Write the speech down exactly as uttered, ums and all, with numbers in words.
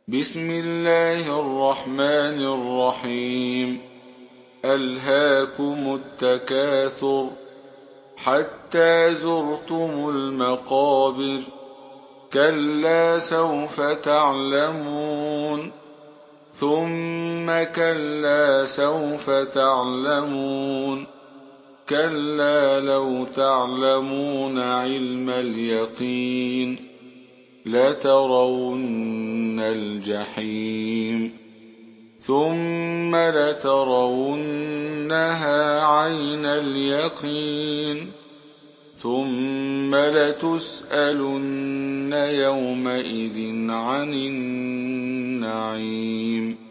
بسم الله الرحمن الرحيم ألهاكم التكاثر حتى زرتم المقابر كلا سوف تعلمون ثم كلا سوف تعلمون كلا لو تعلمون علم اليقين لترون الجحيم ثم لترونها عين اليقين ثم لتسألن يومئذ عن النعيم